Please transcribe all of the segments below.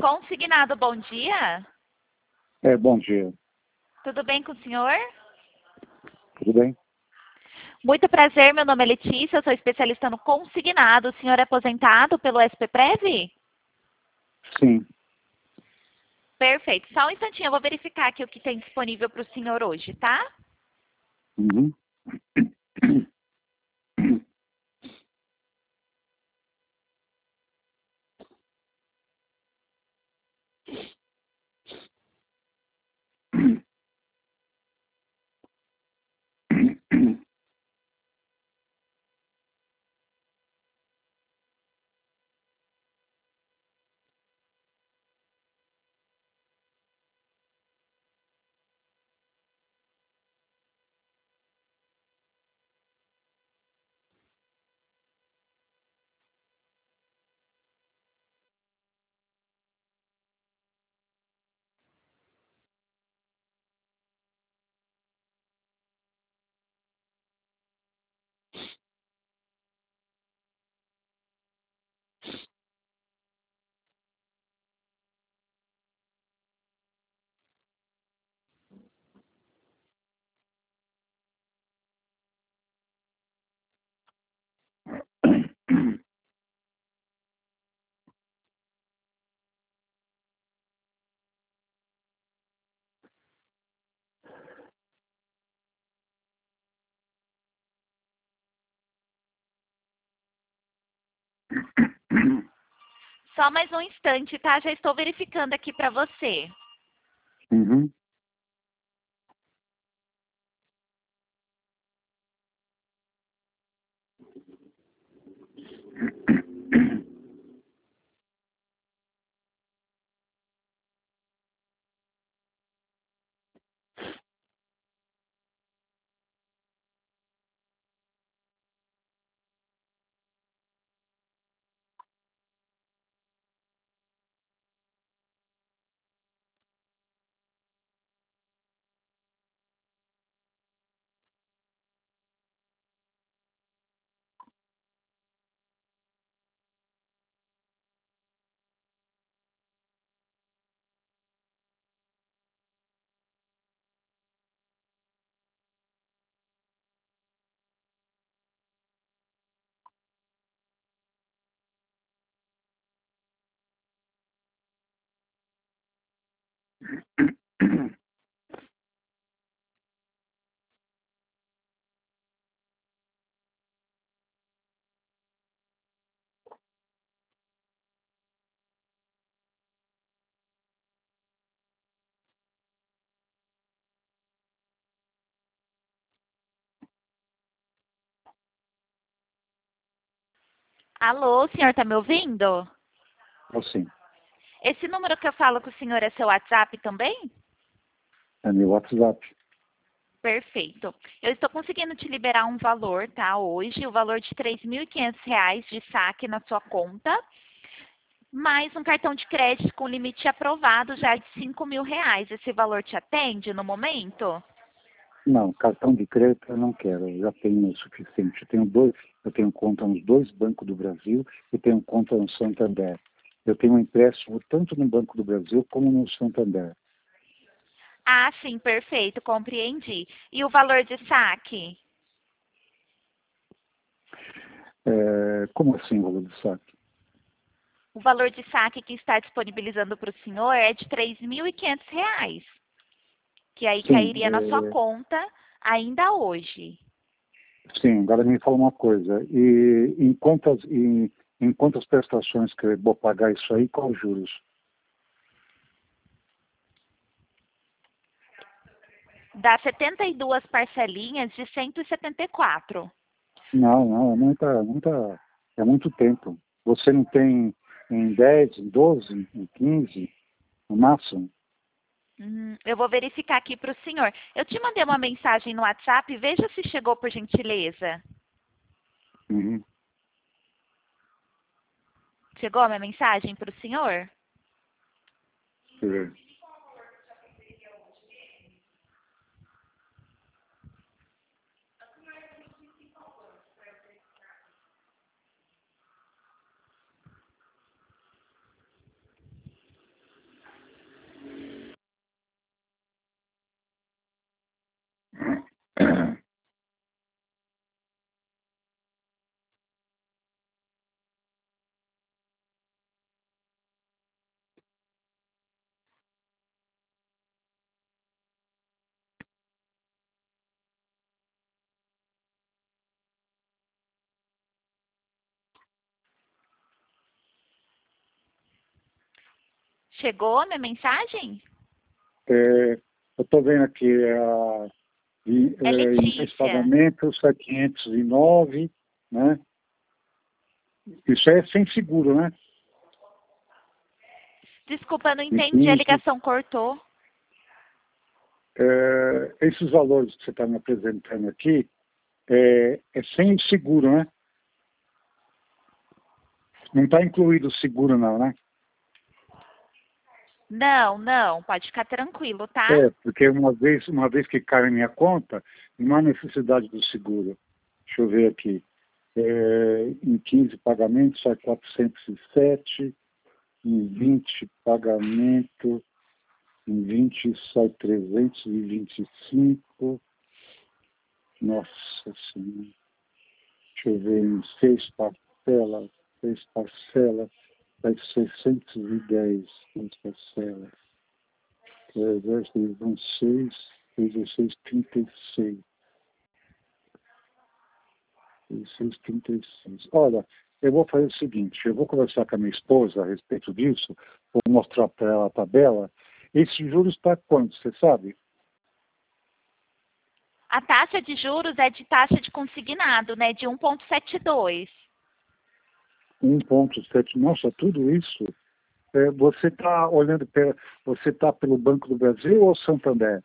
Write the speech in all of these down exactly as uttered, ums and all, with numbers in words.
Consignado, bom dia. É, bom dia. Tudo bem com o senhor? Tudo bem? Muito prazer, meu nome é Letícia, eu sou especialista no consignado. O senhor é aposentado pelo S P Prev? Sim. Perfeito. Só um instantinho, eu vou verificar aqui o que tem disponível para o senhor hoje, tá? Uhum. Só mais um instante, tá? Já estou verificando aqui para você. Uhum. Alô, o senhor está me ouvindo? Assim, Esse número que eu falo com o senhor é seu WhatsApp também? é meu WhatsApp. Perfeito. Eu estou conseguindo te liberar um valor, tá? Hoje, o valor de três mil e quinhentos reais de saque na sua conta, mais um cartão de crédito com limite aprovado já de cinco mil reais. Esse valor te atende no momento? Não, cartão de crédito eu não quero, eu já tenho o suficiente. Eu tenho dois, eu tenho conta nos dois bancos do Brasil e tenho conta no Santander. Eu tenho um empréstimo tanto no Banco do Brasil como no Santander. Ah, sim, perfeito, compreendi. E o valor de saque? É, como assim, valor de saque? O valor de saque que está disponibilizando para o senhor é de três mil e quinhentos reais, que aí Sim, cairia na sua é, conta ainda hoje. sim, agora me fala uma coisa. E em quantas, em, em quantas prestações que eu vou pagar isso aí, qual os juros? Dá setenta e duas parcelinhas de cento e setenta e quatro. Não, não, é muita, muita, é muito tempo. Você não tem em dez, em doze, em quinze, no máximo? Hum, eu vou verificar aqui para o senhor. Eu te mandei uma mensagem no WhatsApp, veja se chegou por gentileza. Uhum. Chegou a minha mensagem para o senhor? Deixa eu ver. Chegou a minha mensagem? É, eu estou vendo aqui a, em, É é, em dois Letícia. pagamentos, quinhentos e nove, né? Isso é sem seguro, né? Desculpa, eu não E entendi, a quinze, ligação cortou. é, esses valores que você está me apresentando aqui, é, é sem seguro, né? Não está incluído o seguro não, né? Não, não, pode ficar tranquilo, tá? É, porque uma vez, uma vez que cai na minha conta, não há necessidade do seguro. Deixa eu ver aqui. É, em quinze pagamentos sai quatrocentos e sete, em vinte pagamentos, em vinte sai trezentos e vinte e cinco. Nossa Senhora. Deixa eu ver, em seis parcelas, seis parcelas, sai seiscentos e dez, seis parcelas. Exército vão seis, dezesseis, trinta e seis. dezesseis, trinta e seis. Olha, eu vou fazer o seguinte, eu vou conversar com a minha esposa a respeito disso, vou mostrar para ela a tabela. Esse juros está quanto, você sabe? A taxa de juros é de taxa de consignado, né? De um vírgula setenta e dois. um vírgula sete. Nossa, tudo isso. É, você está olhando pela, você está pelo Banco do Brasil ou Santander?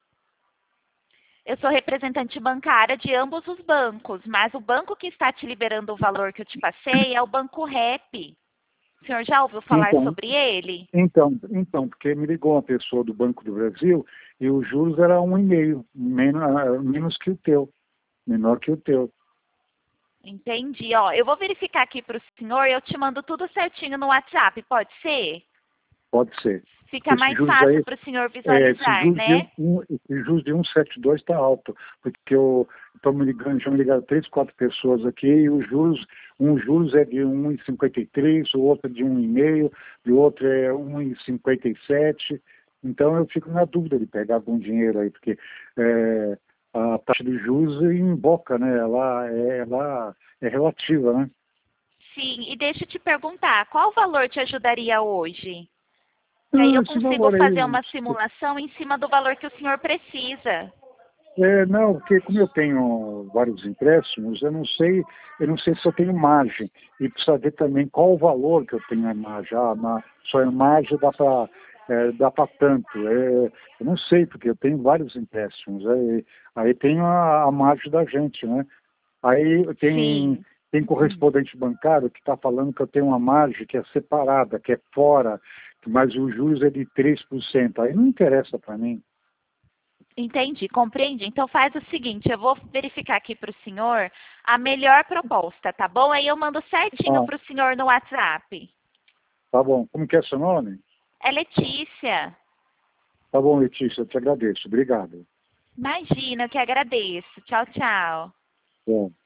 Eu sou representante bancária de ambos os bancos, mas o banco que está te liberando o valor que eu te passei é o Banco Rep. O senhor já ouviu falar Então, sobre ele? então, então, porque me ligou uma pessoa do Banco do Brasil e os juros era um e meio, menos, menos que o teu, menor que o teu. Entendi. Ó, eu vou verificar aqui para o senhor e eu te mando tudo certinho no WhatsApp, pode ser? Pode ser. Fica Esse mais juros fácil aí, para o senhor é, esse visualizar, juros de, né? um, esse juros de cento e setenta e dois está alto, porque eu estou me ligando, já me ligaram três, quatro pessoas aqui, e os juros, um juros é de um vírgula cinquenta e três, o outro é de um vírgula cinco, e o outro é um vírgula cinquenta e sete. Então eu fico na dúvida de pegar algum dinheiro aí, porque é, a taxa de juros emboca, né? Ela é, ela é relativa, né? Sim, e deixa eu te perguntar, qual valor te ajudaria hoje? Que aí Ah, eu esse consigo valor aí, fazer uma simulação em cima do valor que o senhor precisa. é, não, porque como eu tenho vários empréstimos, eu não sei, eu não sei se eu tenho margem. E precisa ver também qual o valor que eu tenho na margem. Ah, na, só em margem dá para é, dá para tanto. É, eu não sei, porque eu tenho vários empréstimos. É, aí tem a, a margem da gente, né? Aí tem, Sim. tem correspondente bancário que está falando que eu tenho uma margem que é separada, que é fora, mas os juros é de três por cento. Aí não interessa para mim. Entendi, compreendi. Então faz o seguinte, eu vou verificar aqui para o senhor a melhor proposta, tá bom? Aí eu mando certinho Ah, para o senhor no WhatsApp. tá bom. Como que é seu nome? É Letícia. Tá bom, Letícia, eu te agradeço. Obrigado. Imagina, eu que agradeço. Tchau, tchau. Bom.